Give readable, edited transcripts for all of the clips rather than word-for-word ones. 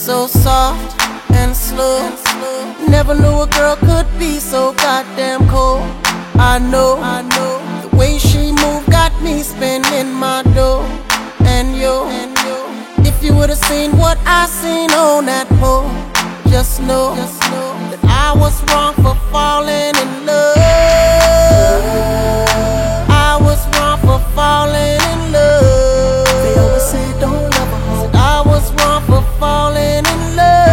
so soft and slow. Never knew a girl could be so goddamn cold. I know the way she moved got me spending my dough. And yo, if you would've seen what I seen on that pole, just know that I was wrong for falling in love. I was wrong for falling in love. They always say don't love a hoe. Said I was wrong for falling in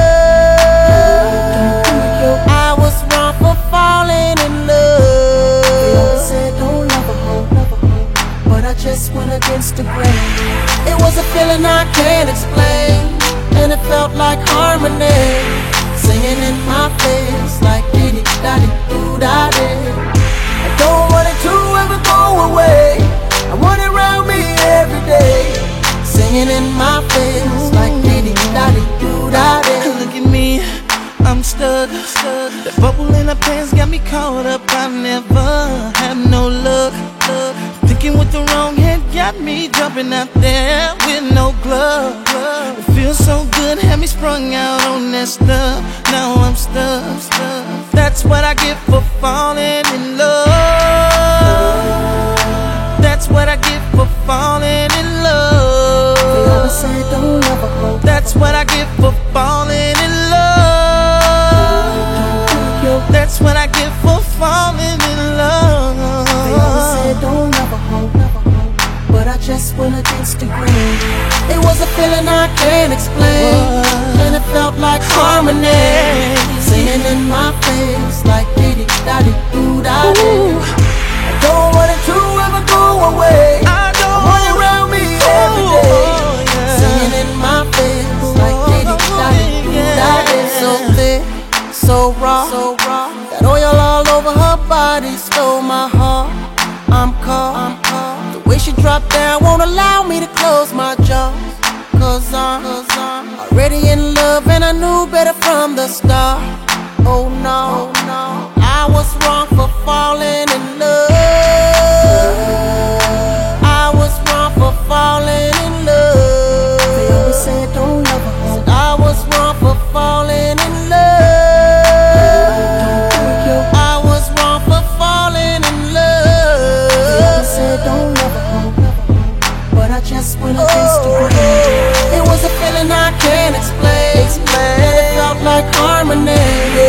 love. I was wrong for falling in love. They always say don't love a hoe, but I just went against the grain. It was a feeling I can't explain, and it felt like harmony, singing in my face like diddy daddy doo daddy. I don't want it to ever go away. I want it around me every day, singing in my face like diddy daddy doo daddy. Look at me, I'm stuck. The bubble in her pants got me caught up. I never had no luck. Thinking with the wrong head got me jumping out there with no glove. It feels so good, had me sprung out on that stuff. Now I'm stuck. That's what I get for falling in love. That's what I get for falling in love. They always say don't love a hoe. That's what I get for falling in love. That's what I get for falling in love. They always say don't love a hoe, but I just went against the grain. It was a feeling I can't explain, and it felt like harmony, singing in my face like diddy daddy doo daddy. I don't want it to ever go away. I want it around me every day, singing in my face like diddy daddy doo daddy. So thick, so raw, got oil all over her body, stole my heart. I'm caught. The way she dropped down won't allow me to close my jaw. Cause I'm already in love, and I knew better from the start. Oh no, I was wrong for falling in love. I was wrong for falling in love. They always say don't love a hoe. Said I was wrong for falling in love. I was wrong for falling in love. They always say don't love a hoe, but I just went against the grain. It was a feeling I can't explain, and it felt like harmony,